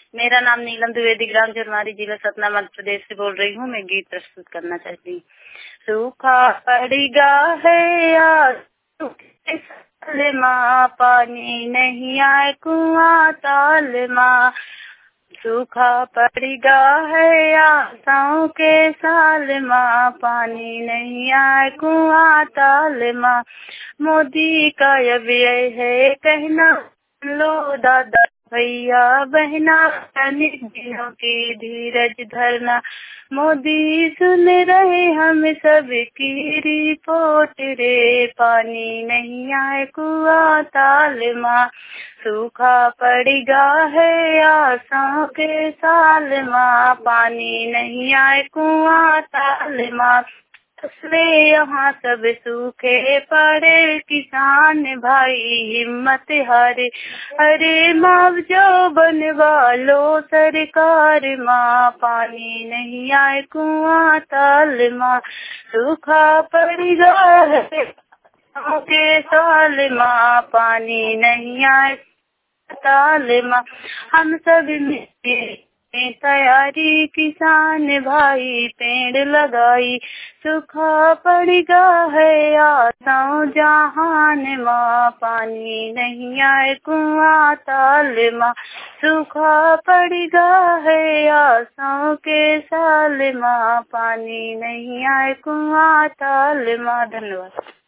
मेरा नाम नीलम द्विवेदी, ग्राम झुरमारी, जिला सतना, मध्य प्रदेश से बोल रही हूँ। मैं गीत प्रस्तुत करना चाहती हूँ। सूखा पड़ेगा है या साल माँ, पानी नहीं आए कुआं ताल माँ। सूखा पड़ेगा है आशाओं के साल माँ, पानी नहीं आए कुआं ताल माँ। मोदी का अब यह है कहना, लो दादा भैया बहना, अनेक दिनों की धीरज धरना। मोदी सुन रहे हम सब की रिपोर्ट रे, पानी नहीं आए कुआं ताल माँ। सूखा पड़ेगा है आशाओं के साल माँ, पानी नहीं आए कुआं ताल माँ। इसलिए यहाँ सब सूखे पड़े, किसान भाई हिम्मत हारे। अरे मुआवजा बनवा लो सरकार माँ, पानी नहीं आए कुआं ताल माँ। सूखा पड़ेगा है के साल माँ, पानी नहीं आए ताल माँ। हम सब मिलके तैयारी, किसान भाई पेड़ लगाई। सूखा पड़ेगा है आशाओं जहान माँ, पानी नहीं आए कुआं ताल माँ। सूखा पड़ेगा है आशाओं के साल माँ, पानी नहीं आए कुआं ताल माँ। धन्यवाद।